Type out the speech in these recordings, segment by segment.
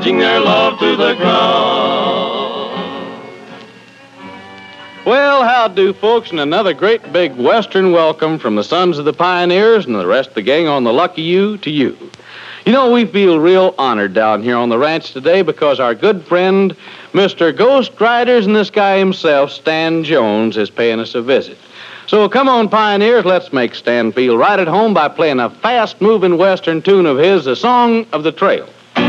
pledging their love to the ground. Well, how do, folks, and another great big Western welcome from the Sons of the Pioneers and the rest of the gang on the Lucky You to you. You know, we feel real honored down here on the ranch today because our good friend, Mr. Ghost Riders and this guy himself, Stan Jones, is paying us a visit. So come on, Pioneers, let's make Stan feel right at home by playing a fast-moving Western tune of his, the Song of the Trail.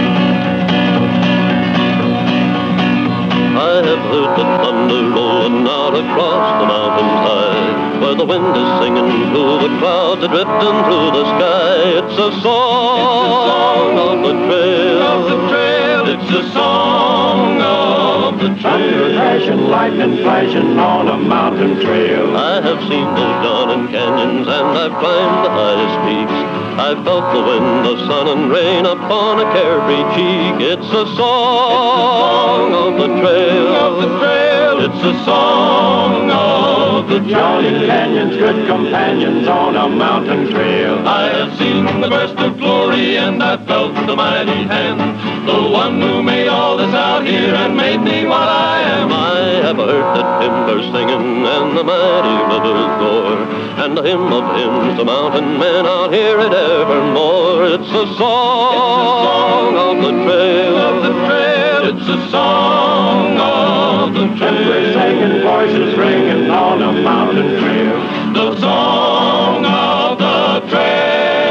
I have heard the thunder rolling out across the mountains high, where the wind is singing through the clouds and drifting through the sky. It's a song of the trail. It's a song of the trail. Thunder crashing, lightning flashing on a mountain trail. I have seen those darling canyons and I've climbed the highest peaks. I've felt the wind, the sun and rain upon a carefree cheek. It's a song of the trail. It's a song of the trail. Jolly canyons, good companions on a mountain trail. I have seen the burst of glory and I've felt the mighty hand, the one who made all this out here and made me what I am. I have heard the timber singing and the mighty rivers roar, and the hymn of hymns, the mountain men out here at evermore. It's a song of the trail. It's a song of the trail. We're singing, voices ringing on a mountain trail. The song of the trail.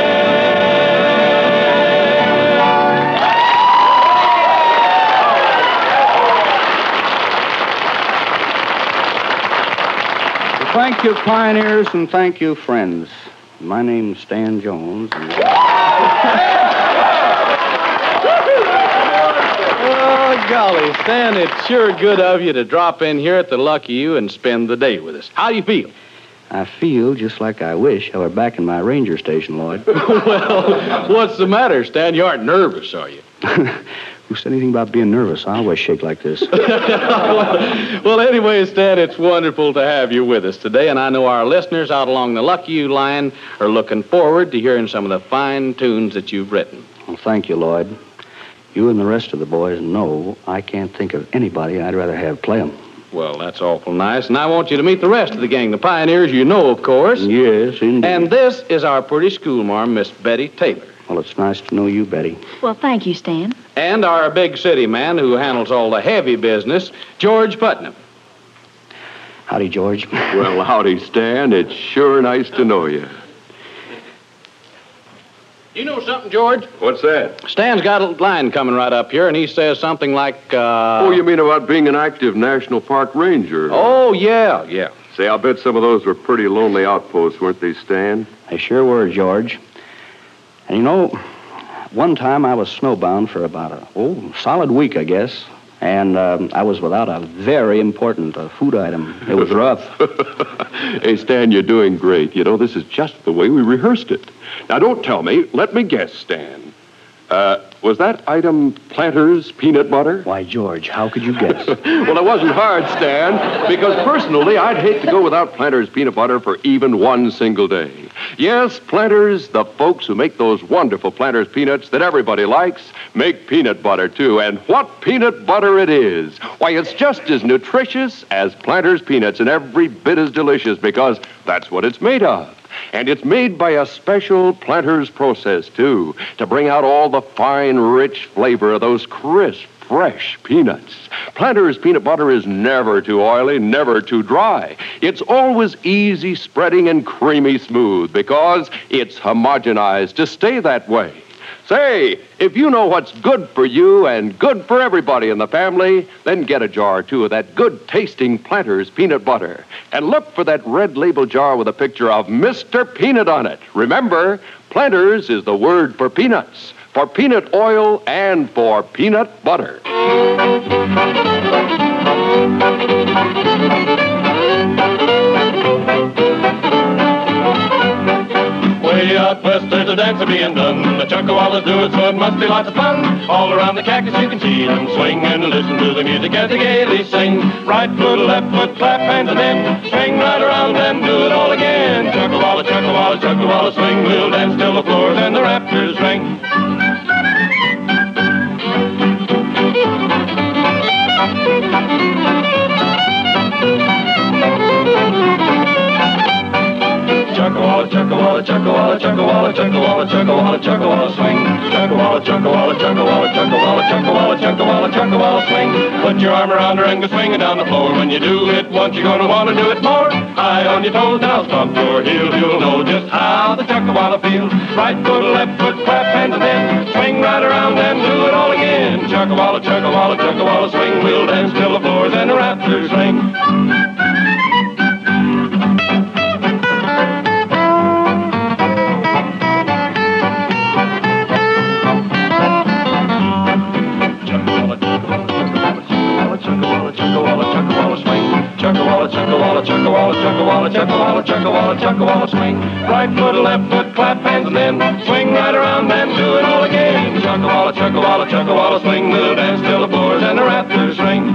Thank you, Pioneers, and thank you, friends. My name's Stan Jones. Oh, golly, Stan, it's sure good of you to drop in here at the Lucky You and spend the day with us. How do you feel? I feel just like I wish I were back in my ranger station, Lloyd. Well, what's the matter, Stan? You aren't nervous, are you? Who said anything about being nervous? I always shake like this. Well, anyway, Stan, it's wonderful to have you with us today, and I know our listeners out along the Lucky You line are looking forward to hearing some of the fine tunes that you've written. Well, thank you, Lloyd. You and the rest of the boys know I can't think of anybody I'd rather have play 'em. Well, that's awful nice, and I want you to meet the rest of the gang, the Pioneers, you know, of course. Yes, indeed. And this is our pretty schoolmarm, Miss Betty Taylor. Well, it's nice to know you, Betty. Well, thank you, Stan. And our big city man who handles all the heavy business, George Putnam. Howdy, George. Well, howdy, Stan. It's sure nice to know you. You know something, George? What's that? Stan's got a line coming right up here, and he says something like, Oh, you mean about being an active National Park Ranger? Oh, yeah. Say, I'll bet some of those were pretty lonely outposts, weren't they, Stan? They sure were, George. And you know, one time I was snowbound for about a solid week, I guess. And I was without a very important food item. It was rough. Hey, Stan, you're doing great. You know, this is just the way we rehearsed it. Now, don't tell me. Let me guess, Stan. Was that item Planters peanut butter? Why, George, how could you guess? Well, it wasn't hard, Stan, because personally, I'd hate to go without Planters peanut butter for even one single day. Yes, Planters, the folks who make those wonderful Planters peanuts that everybody likes, make peanut butter, too. And what peanut butter it is! Why, it's just as nutritious as Planters peanuts and every bit as delicious because that's what it's made of. And it's made by a special Planters process, too, to bring out all the fine, rich flavor of those crisp, fresh peanuts. Planters peanut butter is never too oily, never too dry. It's always easy spreading and creamy smooth because it's homogenized to stay that way. Say, if you know what's good for you and good for everybody in the family, then get a jar or two of that good-tasting Planters peanut butter. And look for that red label jar with a picture of Mr. Peanut on it. Remember, Planters is the word for peanuts, for peanut oil, and for peanut butter. Way out west, there's a dance being done. The Chuckawallas do it, so it must be lots of fun. All around the cactus you can see them swing and listen to the music as they gaily sing. Right foot, left foot, clap hands and then swing right around and do it all again. Chuckawalla, Chuckawalla, Chuckawalla, swing. We'll dance till the floor and the rafters ring. Chuckawalla, Chuckawalla, Chuckawalla swing. Chuckawalla, Chuckawalla, Chuckawalla, Chuckawalla, Chuckawalla, Chuckawalla, Chuckawalla swing. Put your arm around her and go swinging down the floor. When you do it once, you're gonna want to do it more. High on your toes, now stomp your heels. You'll know just how the Chuckawalla feels. Right foot, left foot, clap hands and then swing right around and do it all again. Chuckawalla, Chuckawalla, Chuckawalla swing. We'll dance till the floors and the rafters ring. Chuckawalla, Chuckawalla, Chuckawalla, Chuckawalla, Chuckawalla, Chuckawalla, Chuckawalla swing. Right foot, left foot, clap hands and then swing right around and do it all again. Chuckawalla, Chuckawalla, Chuckawalla swing. We'll dance till the floors and the rafters ring.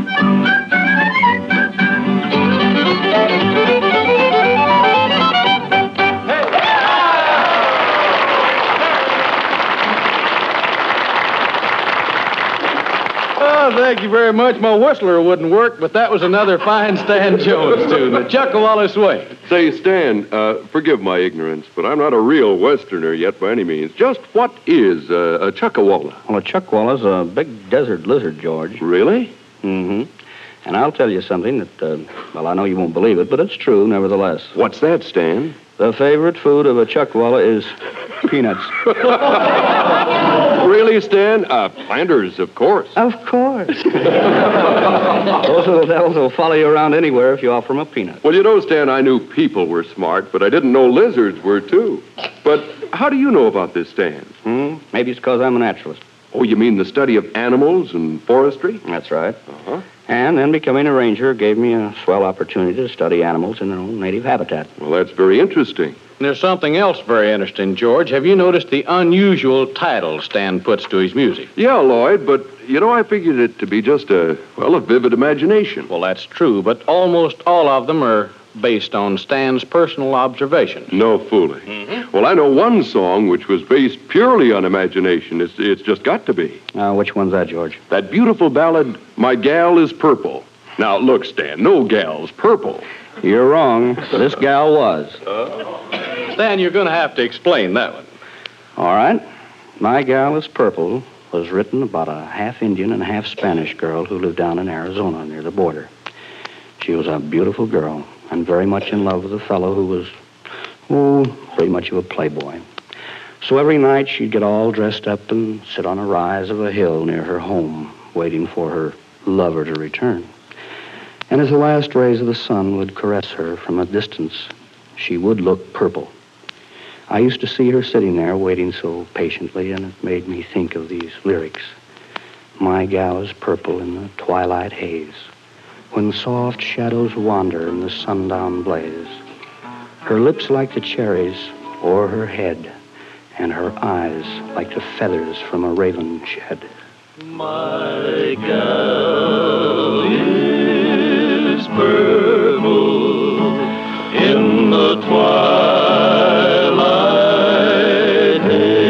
Oh, thank you very much. My whistler wouldn't work, but that was another fine Stan Jones tune, the Chuckawalla Swing. Say, Stan, forgive my ignorance, but I'm not a real Westerner yet by any means. Just what is a Chuckawalla? Well, a Chuckawalla's a big desert lizard, George. Really? Mm-hmm. And I'll tell you something that, well, I know you won't believe it, but it's true nevertheless. What's that, Stan? The favorite food of a Chuckawalla is peanuts. Really, Stan? Planters, of course. Of course. Those little devils will follow you around anywhere if you offer them a peanut. Well, you know, Stan, I knew people were smart, but I didn't know lizards were, too. But how do you know about this, Stan? Maybe it's because I'm a naturalist. Oh, you mean the study of animals and forestry? That's right. Uh-huh. And then becoming a ranger gave me a swell opportunity to study animals in their own native habitat. Well, that's very interesting. And there's something else very interesting, George. Have you noticed the unusual title Stan puts to his music? Yeah, Lloyd, but, you know, I figured it to be just a vivid imagination. Well, that's true, but almost all of them are based on Stan's personal observation. No fooling. Mm-hmm. Well, I know one song which was based purely on imagination. It's just got to be. Which one's that, George? That beautiful ballad, My Gal is Purple. Now, look, Stan, no gal's purple. You're wrong. This gal was. Stan, you're going to have to explain that one. All right. My Gal is Purple was written about a half Indian and half Spanish girl who lived down in Arizona near the border. She was a beautiful girl and very much in love with a fellow who was, pretty much of a playboy. So every night she'd get all dressed up and sit on a rise of a hill near her home, waiting for her lover to return. And as the last rays of the sun would caress her from a distance, she would look purple. I used to see her sitting there waiting so patiently, and it made me think of these lyrics. My gal is purple in the twilight haze, when soft shadows wander in the sundown blaze. Her lips like the cherries o'er her head, and her eyes like the feathers from a raven shed. My gal is purple in the twilight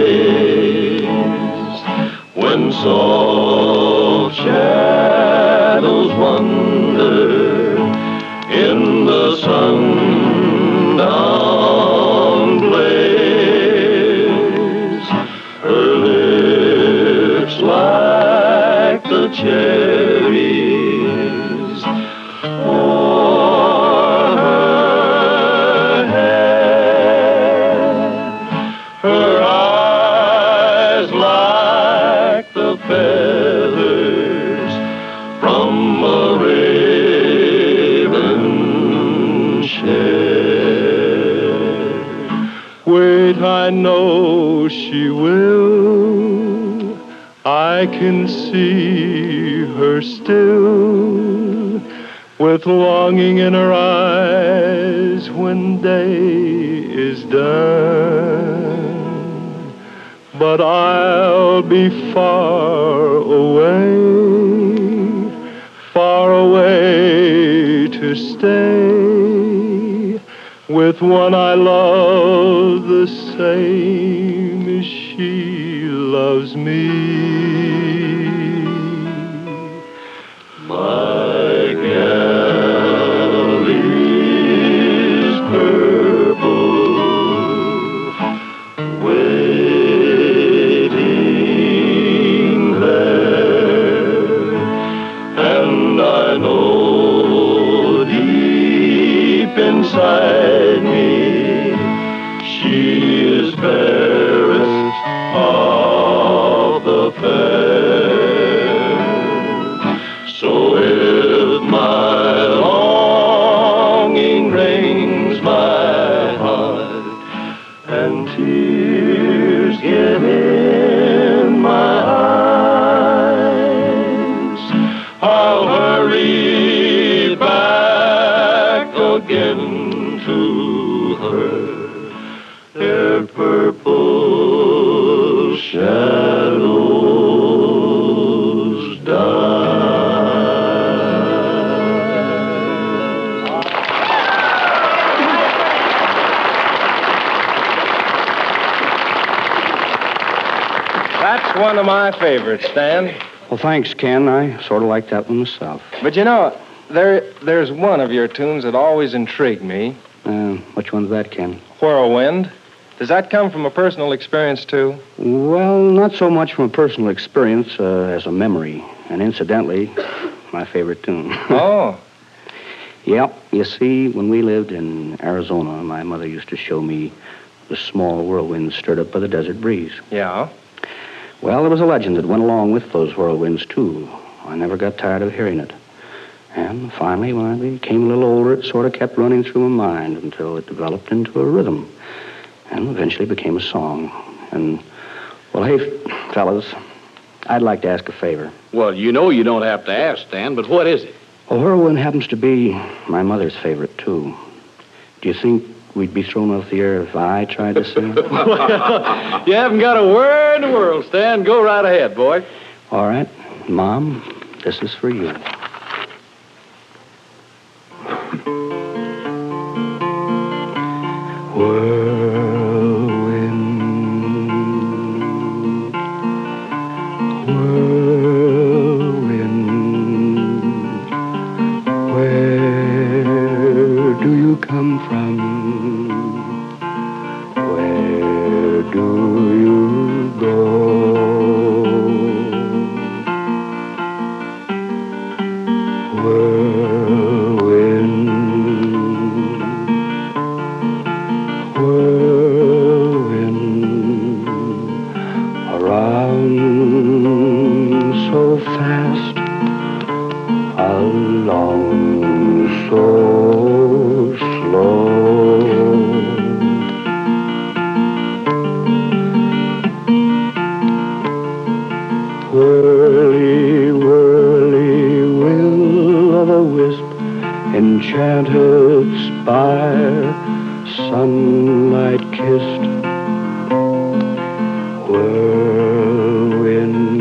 haze, when soft shadows wander in the sundown blaze. Her lips like the cherries on her head. Her eyes like the feathers from a raven shed. Wait, I know she will. I can see her still, with longing in her eyes when day is done. But I'll be far away to stay with one I love the same as she loves me. My gal is purple when affair. So if my longing wrings my heart and tears get in my eyes, I'll hurry back again to her, ere purple shadows die. That's one of my favorites, Stan. Well, thanks, Ken. I sort of like that one myself. But you know, there's one of your tunes that always intrigued me. Which one's that, Ken? Whirlwind. Does that come from a personal experience, too? Well, not so much from a personal experience as a memory. And incidentally, my favorite tune. Oh. Yep. You see, when we lived in Arizona, my mother used to show me the small whirlwinds stirred up by the desert breeze. Yeah? Well, there was a legend that went along with those whirlwinds, too. I never got tired of hearing it. And finally, when I became a little older, it sort of kept running through my mind until it developed into a rhythm and eventually became a song. And, well, hey, fellas, I'd like to ask a favor. Well, you know you don't have to ask, Stan, but what is it? Well, whirlwind happens to be my mother's favorite, too. Do you think we'd be thrown off the air if I tried to sing it? You haven't got a word in the world, Stan. Go right ahead, boy. All right. Mom, this is for you. Whirlwind, whirlwind, where do you come from? Where do you go? Whirlwind, whirlwind, around so fast, along so slow. Whirly, whirly, will-o'-the-wisp, enchanted spire, sunlight kissed. Whirlwind,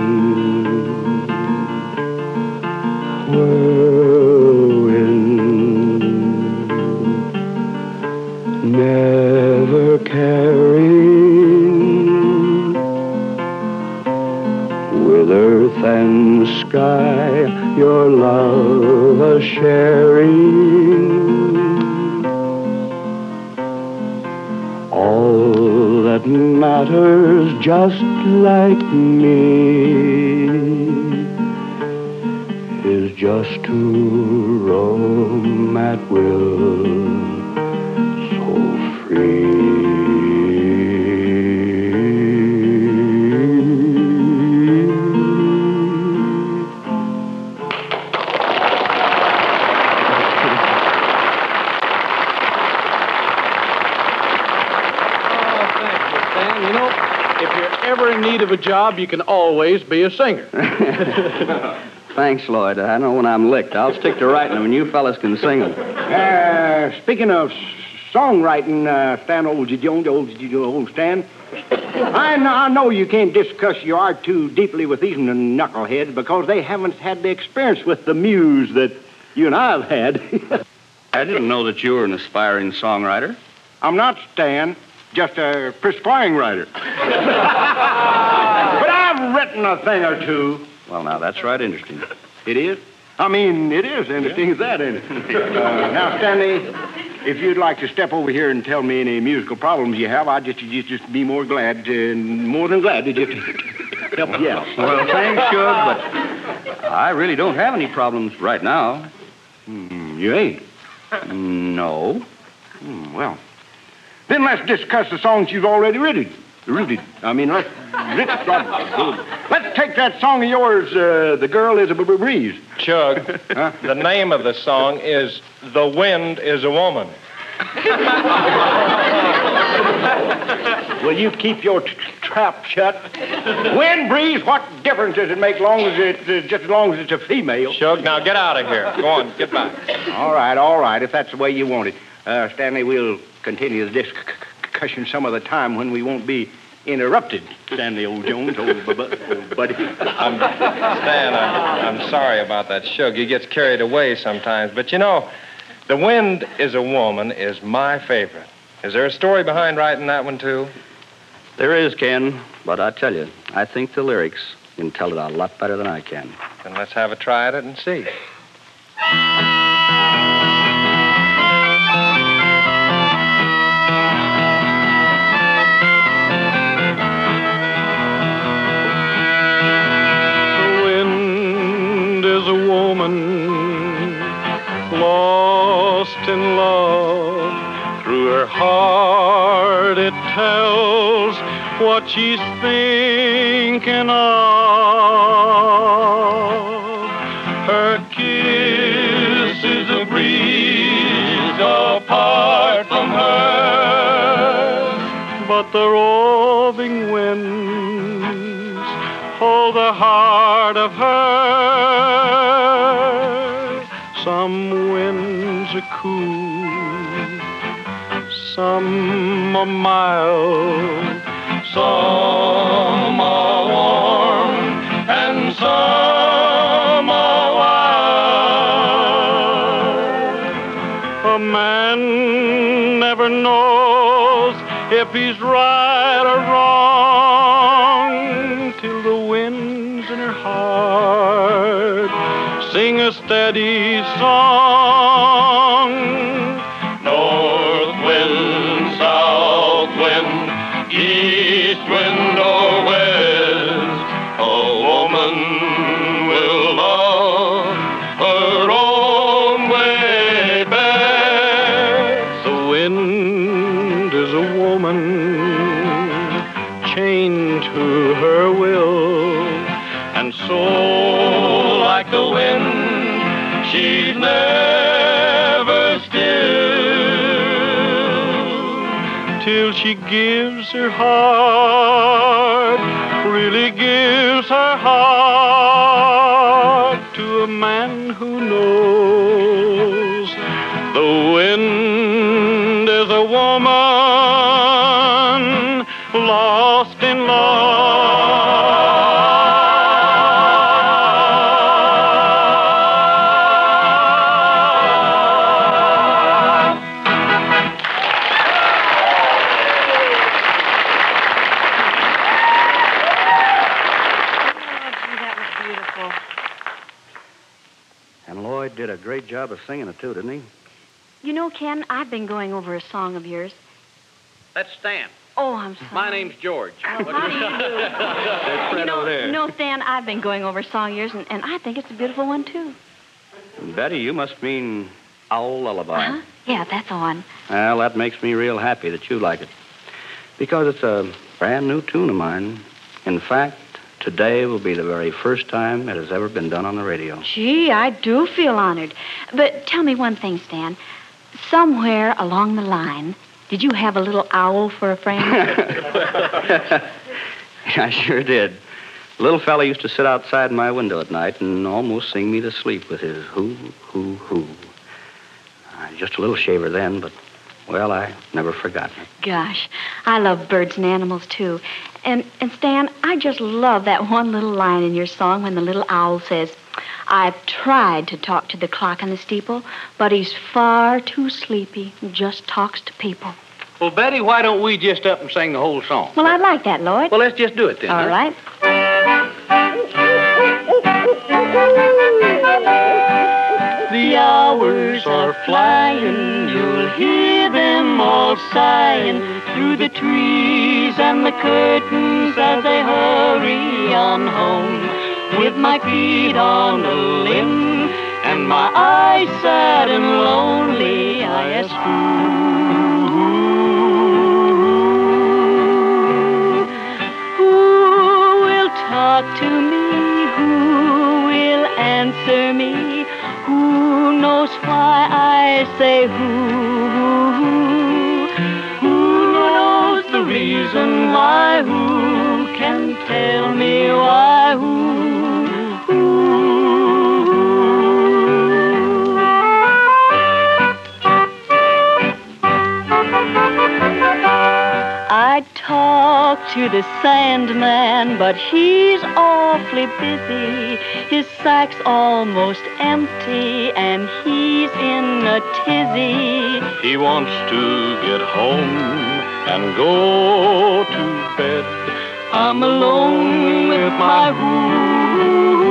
whirlwind, never caring, with earth and sky, your love a sharing. All that matters, just like me, is just to roam at will, so free. Stan, you know, if you're ever in need of a job, you can always be a singer. Thanks, Lloyd. I know when I'm licked. I'll stick to writing them, and you fellas can sing them. Speaking of songwriting, Stan, old Stan, I know you can't discuss your art too deeply with these knuckleheads because they haven't had the experience with the muse that you and I have had. I didn't know that you were an aspiring songwriter. I'm not, Stan, just a perspiring writer. But I've written a thing or two. Well, now, that's right interesting. It is? I mean, it is interesting as that, isn't it? Now, Stanley, if you'd like to step over here and tell me any musical problems you have, I'd just be more than glad to just help you out. Well, thanks, Shug, but I really don't have any problems right now. You ain't? No. Well, then let's discuss the songs you've already written. Rooted. Let's take that song of yours, The Girl is a Breeze. Chug, the name of the song is The Wind is a Woman. Will you keep your trap shut? Wind, breeze, what difference does it make just as long as it's a female? Chug, now get out of here. Go on, get back. All right, if that's the way you want it. Stanley, we'll continue the discussion some other time when we won't be interrupted. Stanley, old Jones, old buddy. Stan, I'm sorry about that Shug. He gets carried away sometimes. But you know, The Wind is a Woman is my favorite. Is there a story behind writing that one, too? There is, Ken, but I tell you, I think the lyrics can tell it a lot better than I can. Then let's have a try at it and see. The wind is a woman lost in love. Through her heart it tells what she's thinking of. Her kiss is a breeze apart from her, but the roving winds hold the heart of her. Some winds are cool, some are mild, some are warm, and some are wild. A man never knows if he's right or wrong till the winds in her heart sing a steady song. North wind, south wind, east wind or west, a woman will love her own way best. The wind is a woman chained to her will, and so like the wind she's never still, till she gives her heart, really gives her heart to a man who knows. The wind is a woman lost in love. And Lloyd did a great job of singing it, too, didn't he? You know, Ken, I've been going over a song of yours. That's Stan. Oh, I'm sorry. My name's George. How do you do? No, Stan, I've been going over a song of yours, and I think it's a beautiful one, too. Betty, you must mean Owl Lullaby. Uh-huh. Yeah, that's the one. Well, that makes me real happy that you like it. Because it's a brand new tune of mine. In fact, today will be the very first time it has ever been done on the radio. Gee, I do feel honored. But tell me one thing, Stan. Somewhere along the line, did you have a little owl for a friend? I sure did. The little fella used to sit outside my window at night and almost sing me to sleep with his hoo, hoo, hoo. Just a little shaver then, but, well, I never forgotten it. Gosh, I love birds and animals, too. And Stan, I just love that one little line in your song when the little owl says, I've tried to talk to the clock in the steeple, but he's far too sleepy and just talks to people. Well, Betty, why don't we just up and sing the whole song? Well, I'd like that, Lloyd. Well, let's just do it then. All right. The hours are flying, you'll hear them all sighing through the trees and the curtains as they hurry on home. With my feet on the limb and my eyes sad and lonely, I ask who talk to me? Who will answer me? Who knows why I say who knows the reason why? Who can tell me why? I talk to the Sandman, but he's awfully busy. His sack's almost empty, and he's in a tizzy. He wants to get home and go to bed. I'm alone with my who.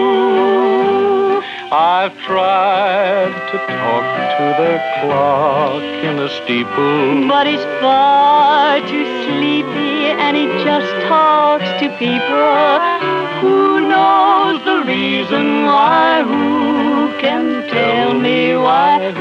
I've tried to talk to the clock in the steeple, but he's far too sleepy, and he just talks to people. Who knows the reason why? Who can tell me why?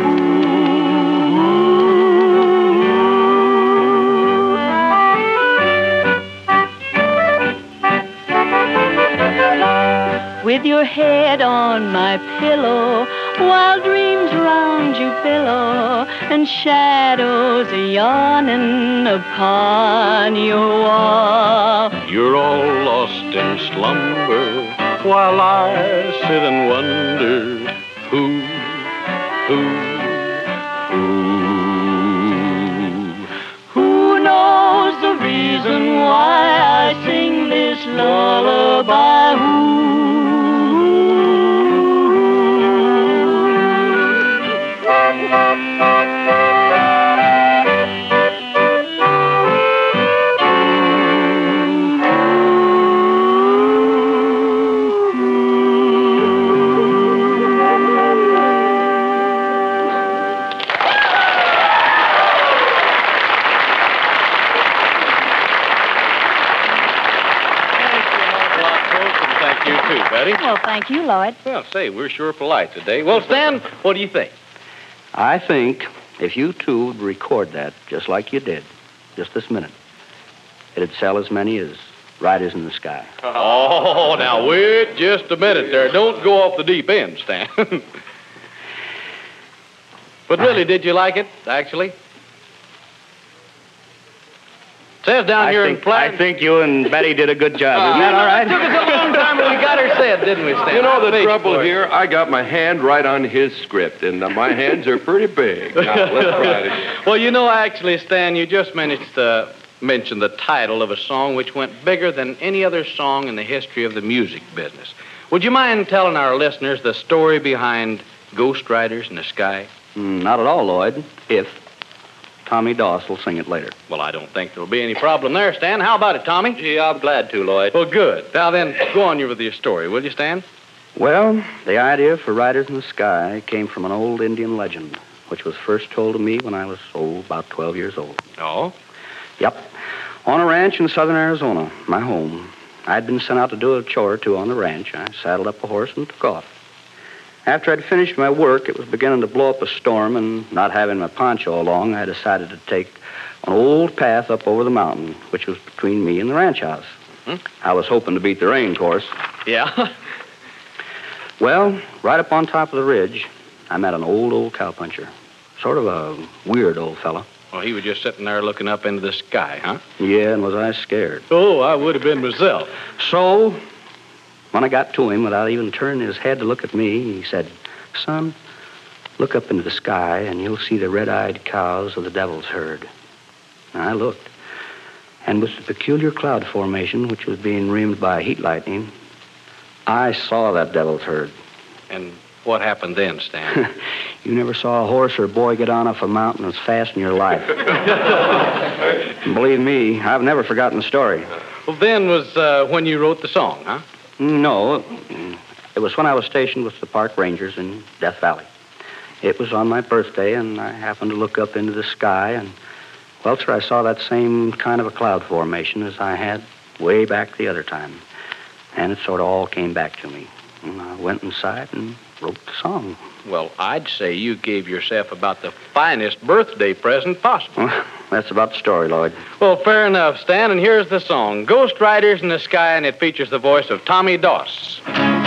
With your head on my pillow, while dreams round you billow, and shadows are yawning upon your wall. You're all lost in slumber, while I sit and wonder who. Who knows the reason why I sing this lullaby? Well, thank you, Lloyd. Well, say, we're sure polite today. Well, Stan, what do you think? I think if you two would record that just like you did, just this minute, it'd sell as many as Riders in the Sky. Oh, now, wait just a minute there. Don't go off the deep end, Stan. But really, did you like it, actually? Says down here in Platt. I think you and Betty did a good job. Isn't that all right? It took us a long time, but we got her said, didn't we, Stan? You know the trouble here? I got my hand right on his script, and my hands are pretty big. Now, let's try it again. Well, you know, actually, Stan, you just managed to mention the title of a song which went bigger than any other song in the history of the music business. Would you mind telling our listeners the story behind Ghost Riders in the Sky? Not at all, Lloyd, if Tommy Doss will sing it later. Well, I don't think there'll be any problem there, Stan. How about it, Tommy? Gee, I'm glad to, Lloyd. Well, good. Now then, go on with your story, will you, Stan? Well, the idea for Riders in the Sky came from an old Indian legend, which was first told to me when I was, about 12 years old. Oh? Yep. On a ranch in southern Arizona, my home. I'd been sent out to do a chore or two on the ranch. I saddled up a horse and took off. After I'd finished my work, it was beginning to blow up a storm, and not having my poncho along, I decided to take an old path up over the mountain, which was between me and the ranch house. Mm-hmm. I was hoping to beat the rain, of course. Yeah? Well, right up on top of the ridge, I met an old cowpuncher. Sort of a weird old fella. Well, he was just sitting there looking up into the sky, huh? Yeah, and was I scared. Oh, I would have been myself. So, when I got to him, without even turning his head to look at me, he said, "Son, look up into the sky, and you'll see the red-eyed cows of the devil's herd." And I looked, and with the peculiar cloud formation, which was being rimmed by heat lightning, I saw that devil's herd. And what happened then, Stan? You never saw a horse or a boy get on off a mountain as fast in your life. Believe me, I've never forgotten the story. Well, then was when you wrote the song, huh? No, it was when I was stationed with the park rangers in Death Valley. It was on my birthday, and I happened to look up into the sky, and, well, sir, I saw that same kind of a cloud formation as I had way back the other time. And it sort of all came back to me. And I went inside and wrote the song. Well, I'd say you gave yourself about the finest birthday present possible. Well, that's about the story, Lloyd. Well, fair enough, Stan, and here's the song, Ghost Riders in the Sky, and it features the voice of Tommy Doss.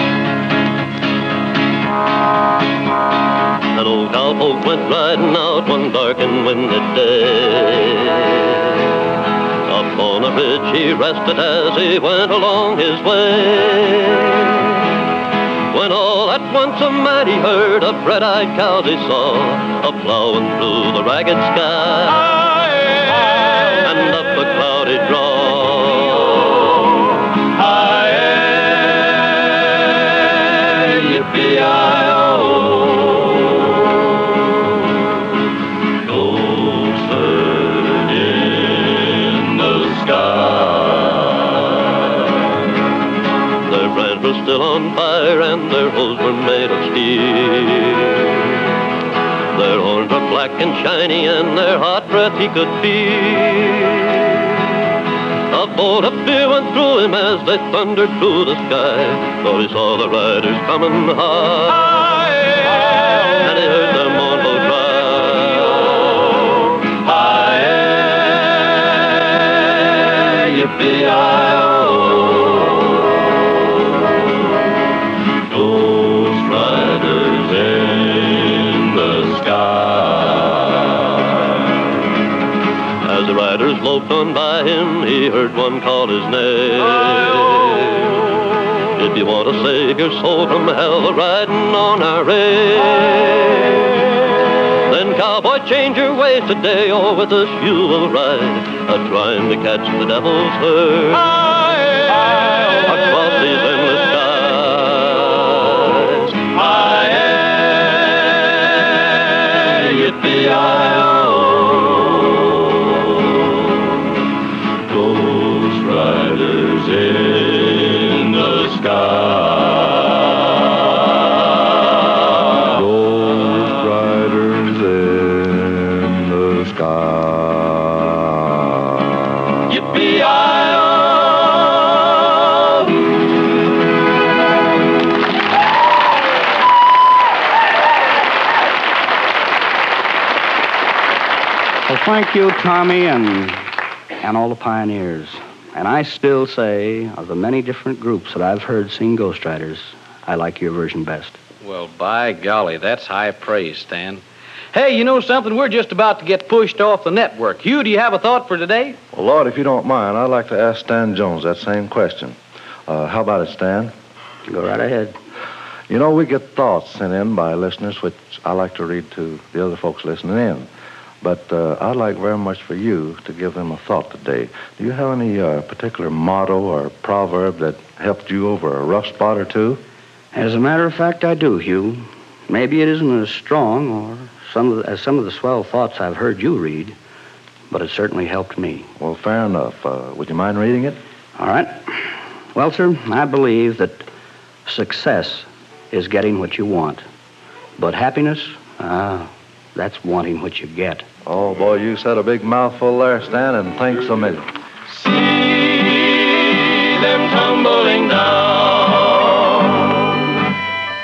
An old cowpoke went riding out one dark and windy day. Up on a ridge he rested as he went along his way. When all at once a mighty herd of red-eyed cows he saw, a-plowing through the ragged sky, and up a cloudy draw. Yippee-yi-oh, ghost herd in the sky. Their brands were still on fire and their hose were made of steel. Their horns were black and shiny and their hot breath he could feel. A bolt of fear went through him as they thundered through the sky, for he saw the riders coming high, and he heard their mournful cry. Hi-eh, yippee-yi-oh, ghost riders in the sky. As the riders loped on by him, he heard one call his name. If you want to save your soul from hell, riding on our range, then cowboy, change your ways today, or with us you will ride, trying to catch the devil's herd across these endless skies. Hi-eh, yippee-yi-oh, ghost riders in the sky. Ghost riders in the sky. Yippee-yi-oh. Well, thank you, Tommy, and all the pioneers. And I still say, of the many different groups that I've heard sing Ghost Riders, I like your version best. Well, by golly, that's high praise, Stan. Hey, you know something? We're just about to get pushed off the network. Hugh, do you have a thought for today? Well, Lord, if you don't mind, I'd like to ask Stan Jones that same question. How about it, Stan? Go right ahead. You know, we get thoughts sent in by listeners, which I like to read to the other folks listening in. But I'd like very much for you to give them a thought today. Do you have any particular motto or proverb that helped you over a rough spot or two? As a matter of fact, I do, Hugh. Maybe it isn't as strong or as some of the swell thoughts I've heard you read, but it certainly helped me. Well, fair enough. Would you mind reading it? All right. Well, sir, I believe that success is getting what you want, but happiness, that's wanting what you get. Oh, boy, you said a big mouthful there, Stan, and thanks a million. See them tumbling down.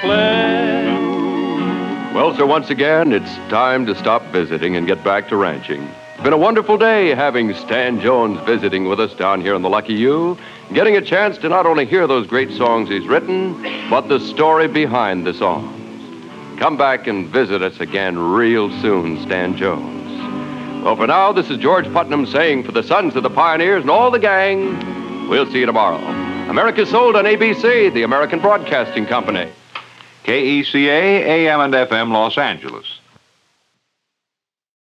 Well, sir, once again, it's time to stop visiting and get back to ranching. It's been a wonderful day having Stan Jones visiting with us down here in the Lucky U, getting a chance to not only hear those great songs he's written, but the story behind the songs. Come back and visit us again real soon, Stan Jones. Well, for now, this is George Putnam saying for the Sons of the Pioneers and all the gang, we'll see you tomorrow. America's Sold on ABC, the American Broadcasting Company. KECA, AM and FM, Los Angeles.